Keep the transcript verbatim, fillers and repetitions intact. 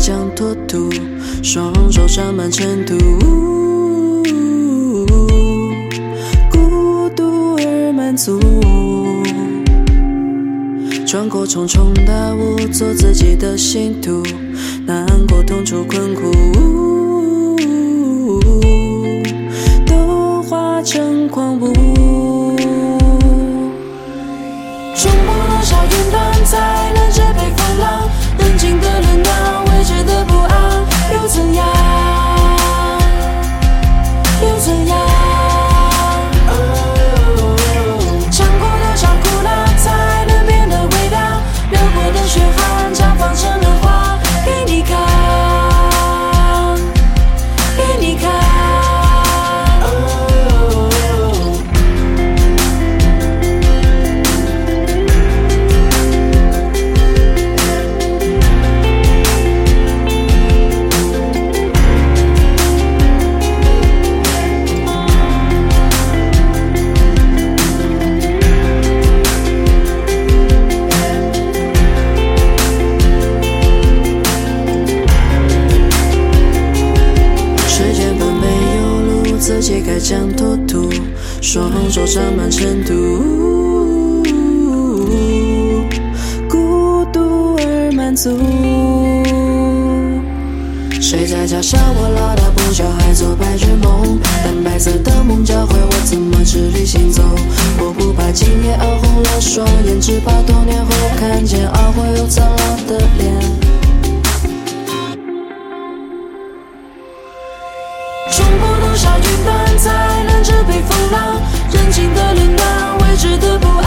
将脱土，双手沾满尘土，孤独而满足。穿过重重大雾，做自己的信徒，难过、痛楚、困苦，都化成狂舞。冲破多少云端，才能遮蔽风浪？人静的冷暖，未知的不安，又怎样？又怎样？尝过多少苦辣，才能变得伟大？流过的血汗，绽放成了花，给你看，给你看。自己该将脱土，双手沾满尘土，孤独而满足。谁在嘲笑我老大不小，还做白日梦？但白色的梦教会我怎么直立行走。我不怕今夜熬红了双眼，只怕多年后看见熬灰又苍老的脸。冲破多少云端，才能遮蔽风浪？人静的冷暖，未知的不安。